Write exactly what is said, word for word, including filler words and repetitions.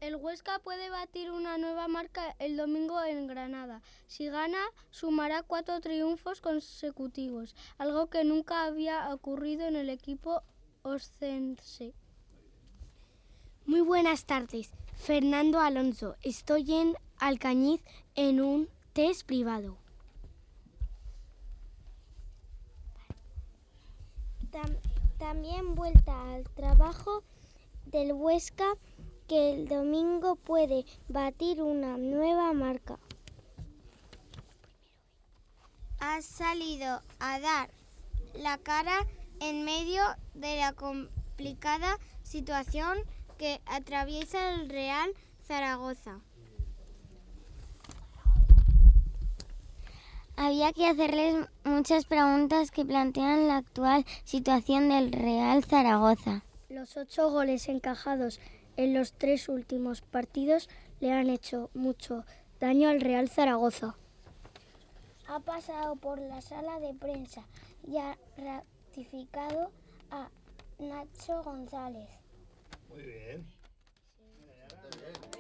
El Huesca puede batir una nueva marca el domingo en Granada. Si gana, sumará cuatro triunfos consecutivos, algo que nunca había ocurrido en el equipo oscense. Muy buenas tardes, Fernando Alonso. Estoy en Alcañiz en un test privado. Tam- también vuelta al trabajo del Huesca, que el domingo puede batir una nueva marca. Has salido a dar la cara en medio de la complicada situación que atraviesa el Real Zaragoza. Había que hacerles muchas preguntas que plantean la actual situación del Real Zaragoza. Los ocho goles encajados en los tres últimos partidos le han hecho mucho daño al Real Zaragoza. Ha pasado por la sala de prensa y ha ratificado a Nacho González. Muy bien.